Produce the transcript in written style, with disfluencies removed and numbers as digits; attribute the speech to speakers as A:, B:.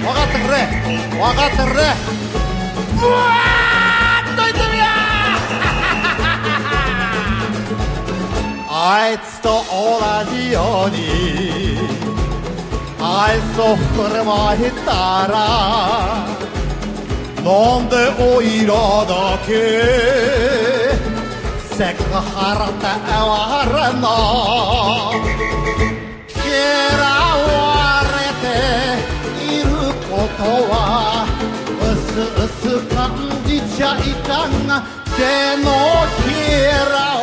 A: 分かってくれ分かってくれ。うわーっといってみよあいつと同じように愛想振りまいたらなんでおいらだけせっかく払って笑うの。嫌われていることはうすうす感じちゃいかんが手のひらを